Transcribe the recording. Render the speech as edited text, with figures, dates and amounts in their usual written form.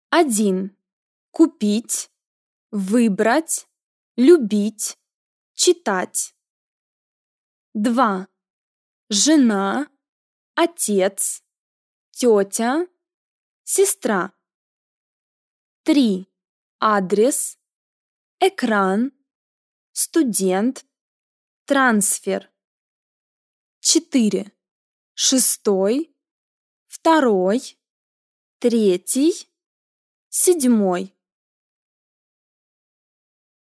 1. Купить, выбрать, любить, читать. 2. Жена, отец, тетя, сестра. 3. Адрес, экран, студент, трансфер. 4. Шестой, второй, третий, седьмой.